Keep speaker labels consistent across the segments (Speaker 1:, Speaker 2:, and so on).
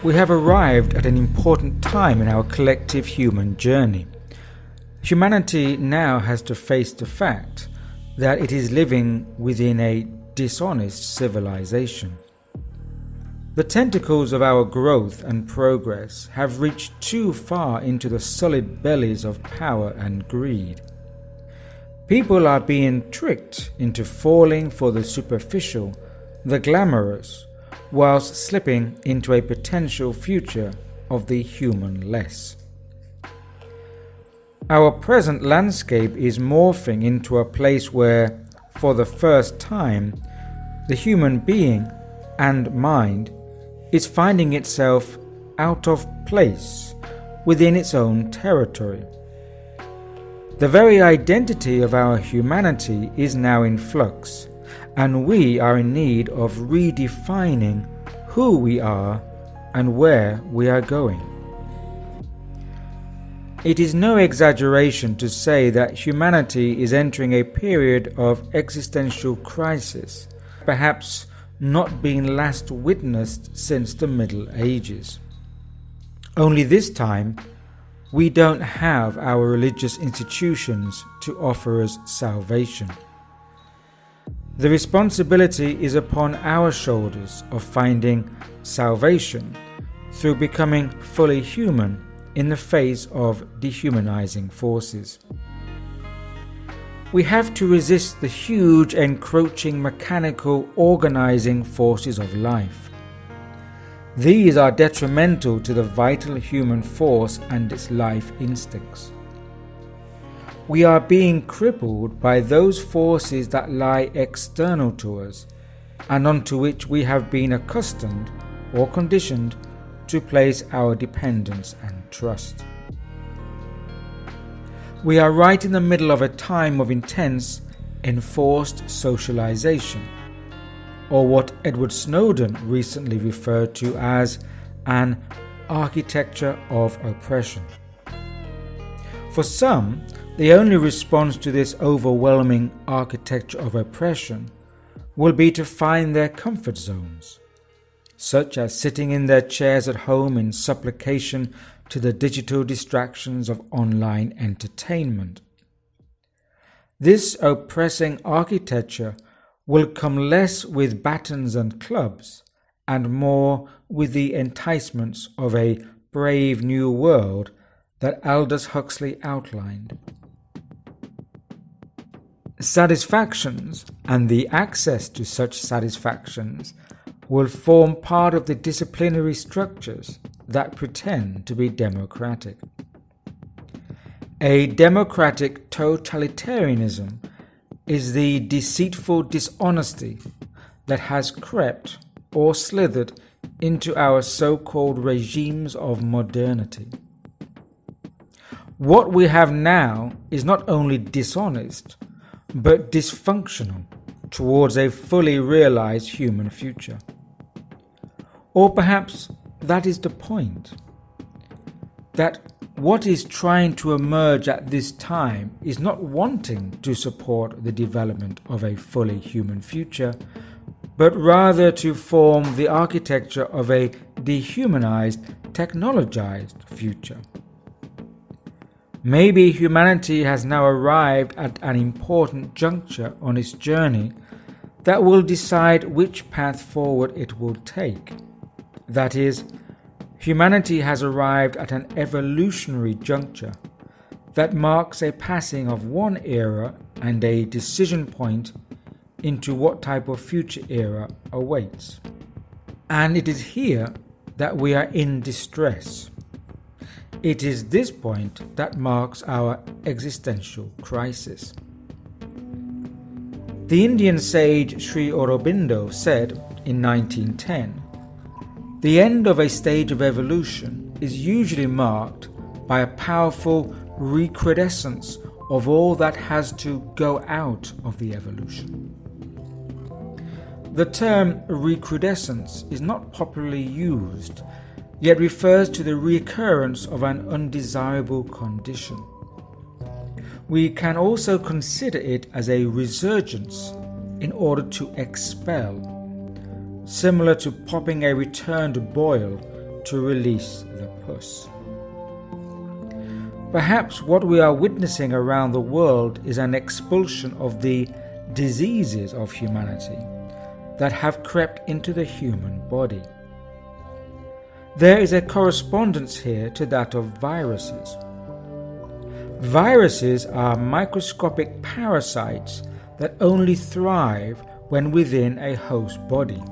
Speaker 1: We have arrived at an important time in our collective human journey. Humanity now has to face the fact that it is living within a dishonest civilization. The tentacles of our growth and progress have reached too far into the sullied bellies of power and greed. People are being tricked into falling for the superficial, the glamorous, whilst slipping into a potential future of the human-less. Our present landscape is morphing into a place where, for the first time, the human being and mind is finding itself out of place within its own territory. The very identity of our humanity is now in flux, and we are in need of redefining who we are and where we are going. It is no exaggeration to say that humanity is entering a period of existential crisis, perhaps not being last witnessed since the Middle Ages. Only this time, we don't have our religious institutions to offer us salvation. The responsibility is upon our shoulders of finding salvation through becoming fully human in the face of dehumanizing forces. We have to resist the huge encroaching mechanical organizing forces of life. These are detrimental to the vital human force and its life instincts. We are being crippled by those forces that lie external to us and onto which we have been accustomed or conditioned to place our dependence and trust. We are right in the middle of a time of intense, enforced socialization, or what Edward Snowden recently referred to as an architecture of oppression. For some, the only response to this overwhelming architecture of oppression will be to find their comfort zones, such as sitting in their chairs at home in supplication to the digital distractions of online entertainment. This oppressing architecture will come less with batons and clubs and more with the enticements of a brave new world that Aldous Huxley outlined. Satisfactions and the access to such satisfactions will form part of the disciplinary structures that pretend to be democratic. A democratic totalitarianism is the deceitful dishonesty that has crept or slithered into our so-called regimes of modernity. What we have now is not only dishonest, but dysfunctional towards a fully realized human future. Or perhaps that is the point. That what is trying to emerge at this time is not wanting to support the development of a fully human future, but rather to form the architecture of a dehumanized, technologized future. Maybe humanity has now arrived at an important juncture on its journey that will decide which path forward it will take. That is, humanity has arrived at an evolutionary juncture that marks a passing of one era and a decision point into what type of future era awaits. And it is here that we are in distress. It is this point that marks our existential crisis. The Indian sage Sri Aurobindo said in 1910, "The end of a stage of evolution is usually marked by a powerful recrudescence of all that has to go out of the evolution." The term recrudescence is not popularly used, yet refers to the recurrence of an undesirable condition. We can also consider it as a resurgence in order to expel, similar to popping a returned boil to release the pus. Perhaps what we are witnessing around the world is an expulsion of the diseases of humanity that have crept into the human body. There is a correspondence here to that of viruses. Viruses are microscopic parasites that only thrive when within a host body.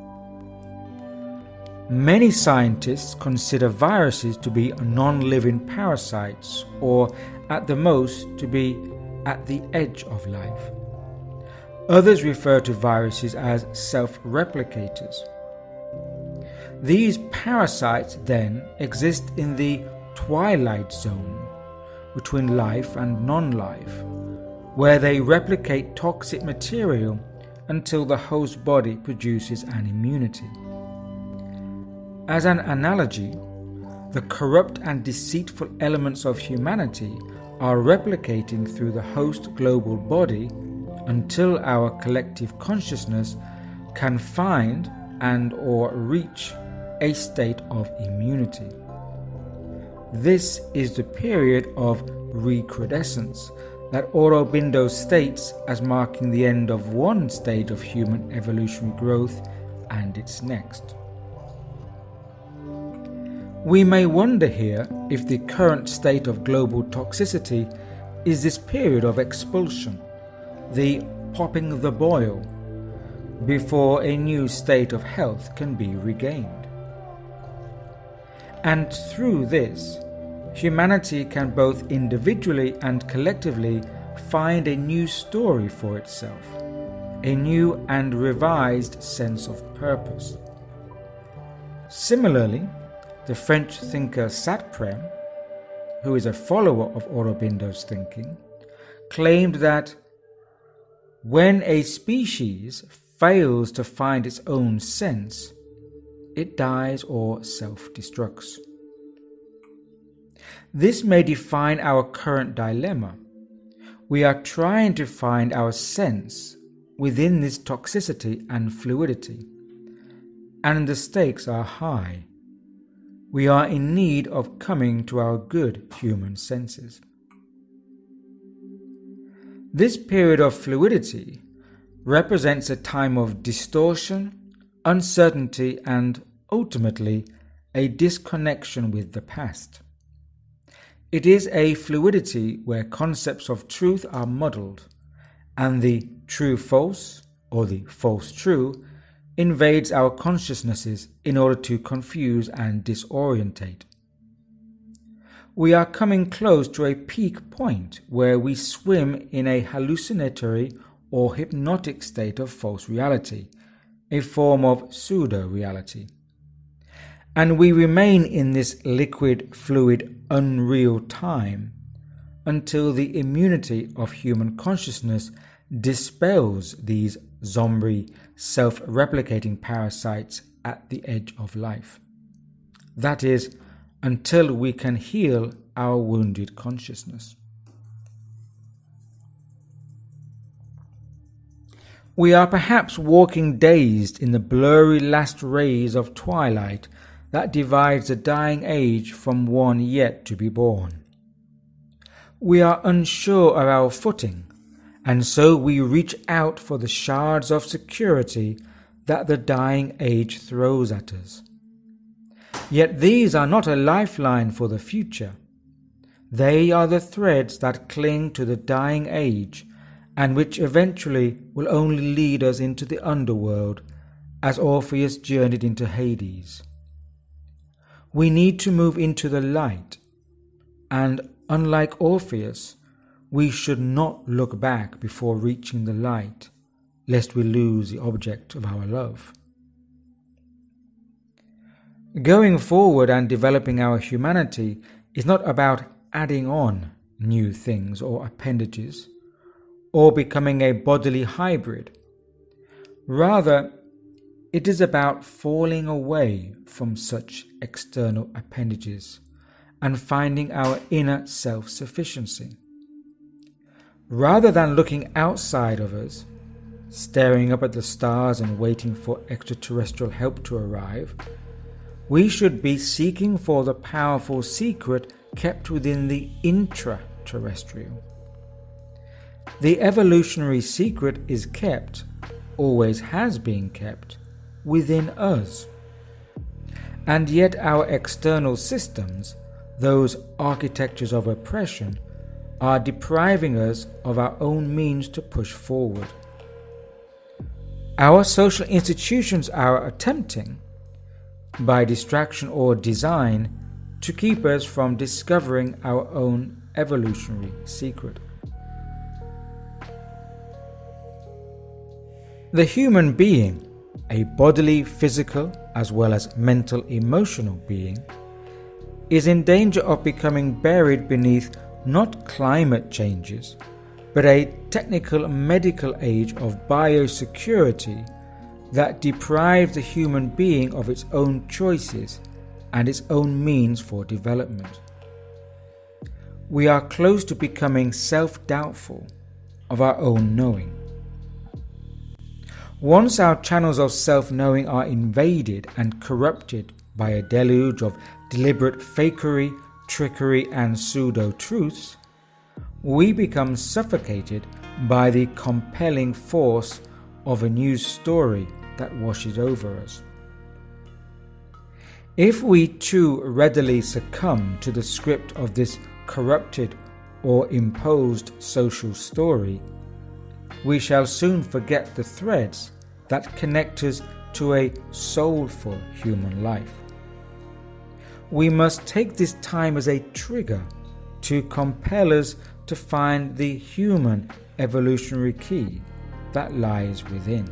Speaker 1: Many scientists consider viruses to be non-living parasites, or at the most to be at the edge of life. Others refer to viruses as self-replicators. These parasites then exist in the twilight zone between life and non-life, where they replicate toxic material until the host body produces an immunity. As an analogy, the corrupt and deceitful elements of humanity are replicating through the host global body until our collective consciousness can find and/or reach a state of immunity. This is the period of recrudescence that Aurobindo states as marking the end of one stage of human evolutionary growth and its next. We may wonder here if the current state of global toxicity is this period of expulsion, the popping the boil, before a new state of health can be regained. And through this, humanity can both individually and collectively find a new story for itself, a new and revised sense of purpose. Similarly, the French thinker Sartre, who is a follower of Aurobindo's thinking, claimed that when a species fails to find its own sense, it dies or self-destructs. This may define our current dilemma. We are trying to find our sense within this toxicity and fluidity, and the stakes are high. We are in need of coming to our good human senses. This period of fluidity represents a time of distortion, uncertainty, and ultimately a disconnection with the past. It is a fluidity where concepts of truth are muddled, and the true-false, or the false-true, invades our consciousnesses in order to confuse and disorientate. We are coming close to a peak point where we swim in a hallucinatory or hypnotic state of false reality, a form of pseudo-reality. And we remain in this liquid, fluid, unreal time until the immunity of human consciousness dispels these zombie, self-replicating parasites at the edge of life. That is, until we can heal our wounded consciousness. We are perhaps walking dazed in the blurry last rays of twilight that divides the dying age from one yet to be born. We are unsure of our footing, and so we reach out for the shards of security that the dying age throws at us. Yet these are not a lifeline for the future. They are the threads that cling to the dying age and which eventually will only lead us into the underworld as Orpheus journeyed into Hades. We need to move into the light, and unlike Orpheus, we should not look back before reaching the light, lest we lose the object of our love. Going forward and developing our humanity is not about adding on new things or appendages, or becoming a bodily hybrid. Rather, it is about falling away from such external appendages and finding our inner self-sufficiency. Rather than looking outside of us, staring up at the stars and waiting for extraterrestrial help to arrive, we should be seeking for the powerful secret kept within the intraterrestrial. The evolutionary secret is kept, always has been kept, within us. And yet our external systems, those architectures of oppression, are depriving us of our own means to push forward. Our social institutions are attempting, by distraction or design, to keep us from discovering our own evolutionary secret. The human being, a bodily, physical, as well as mental, emotional being, is in danger of becoming buried beneath not climate changes, but a technical medical age of biosecurity that deprives the human being of its own choices and its own means for development. We are close to becoming self-doubtful of our own knowing. Once our channels of self-knowing are invaded and corrupted by a deluge of deliberate fakery, trickery, and pseudo-truths, we become suffocated by the compelling force of a news story that washes over us. If we too readily succumb to the script of this corrupted or imposed social story, we shall soon forget the threads that connect us to a soulful human life. We must take this time as a trigger to compel us to find the human evolutionary key that lies within.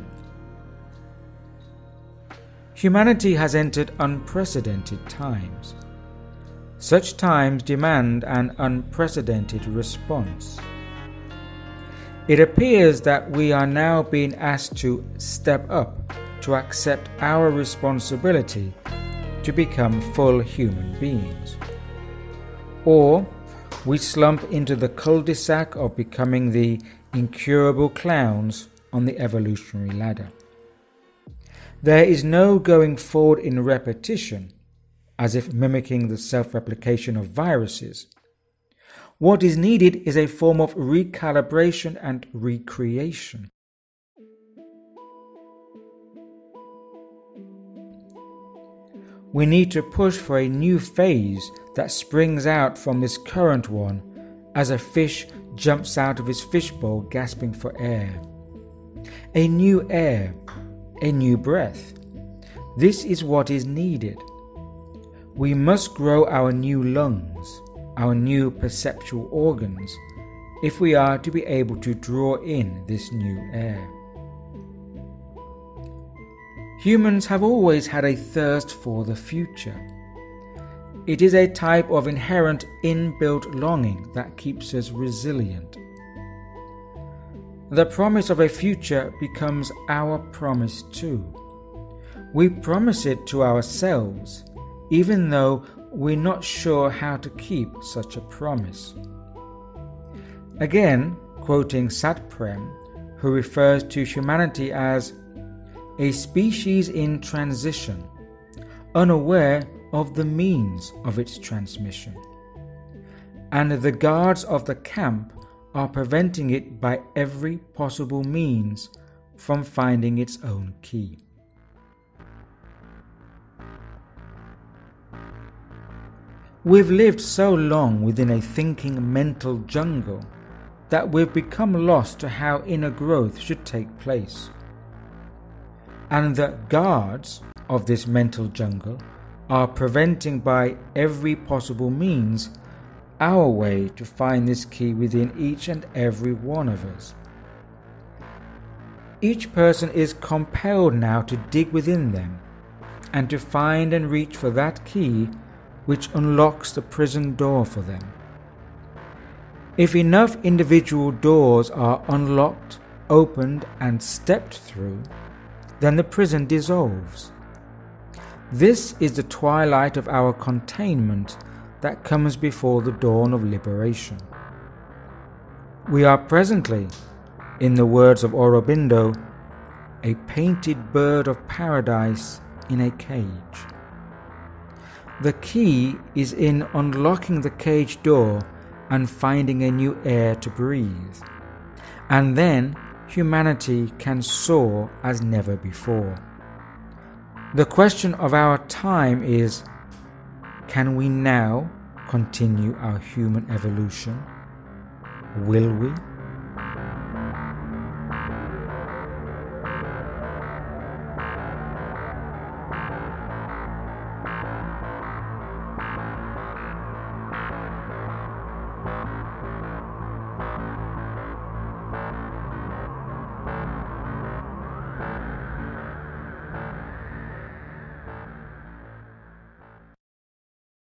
Speaker 1: Humanity has entered unprecedented times. Such times demand an unprecedented response. It appears that we are now being asked to step up to accept our responsibility to become full human beings. Or we slump into the cul-de-sac of becoming the incurable clowns on the evolutionary ladder. There is no going forward in repetition, as if mimicking the self-replication of viruses. What is needed is a form of recalibration and recreation. We need to push for a new phase that springs out from this current one as a fish jumps out of his fishbowl gasping for air. A new air, a new breath. This is what is needed. We must grow our new lungs, our new perceptual organs, if we are to be able to draw in this new air. Humans have always had a thirst for the future. It is a type of inherent inbuilt longing that keeps us resilient. The promise of a future becomes our promise too. We promise it to ourselves, even though we're not sure how to keep such a promise. Again, quoting Satprem, who refers to humanity as a species in transition, unaware of the means of its transmission, and the guards of the camp are preventing it by every possible means from finding its own key. We've lived so long within a thinking mental jungle that we've become lost to how inner growth should take place. And the guards of this mental jungle are preventing by every possible means our way to find this key within each and every one of us. Each person is compelled now to dig within them and to find and reach for that key which unlocks the prison door for them. If enough individual doors are unlocked, opened, and stepped through, then the prison dissolves. This is the twilight of our containment that comes before the dawn of liberation. We are presently, in the words of Aurobindo, a painted bird of paradise in a cage. The key is in unlocking the cage door and finding a new air to breathe. And then humanity can soar as never before. The question of our time is, can we now continue our human evolution? Will we?